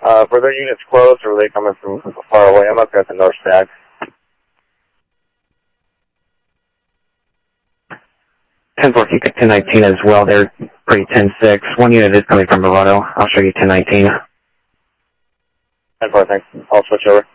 Were their units closed, or were they coming from far away? I'm up here at the north stack. 10-4, keep it 1019 as well. They're pretty 10-6. One unit is coming from Bravado. I'll show you 1019. 10-4, thanks. I'll switch over.